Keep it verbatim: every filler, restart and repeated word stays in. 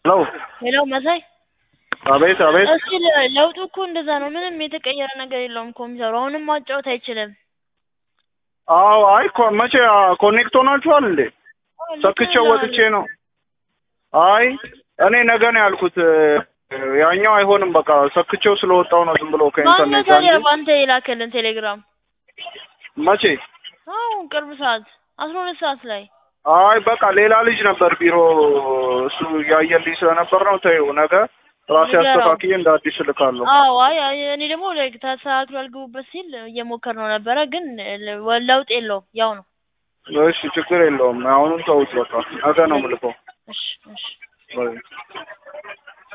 ሄሎ ሄሎ መሳይ አቤት አቤት እሺ ለውጡ እኮ እንደዛ ነው ምንም የተቀየረ ነገር የለውም ኮምፒውተሩ አሁንም ማጫወት አይችልም አዎ አይ ኮ መቼ ኮኔክት ሆናችኋል እንዴ ሰክቼው ወጥቼ ነው አይ እኔ ነገ ነው ያልኩት ያኛው አይሆንም በቃ ሰክቼው ስለወጣው ነው ዝም ብሎ ከኢንተርኔት ጋር አንተ ባንተ ይላከልን ቴሌግራም መቼ አዎ ቅርብ ሰዓት አስራ ሁለት ሰዓት ላይ አይ በቃ ሌላ ልጅ ነበር ቢሮ እሱ ያየልኝ ስለነበር ነው ተይው ነገ ራሴ አስተካክዬ እንደ አዲስ ልካለሁ አዎ አይ እኔ ደግሞ ተሳክቷል ግቡበት ሲል እየሞከርነው ነበረ ግን ለውጥ የለውም ያው ነው እሺ ችግር የለውም አሁንም ተውት በቃ ነገ ነው የምልከው እሺ እሺ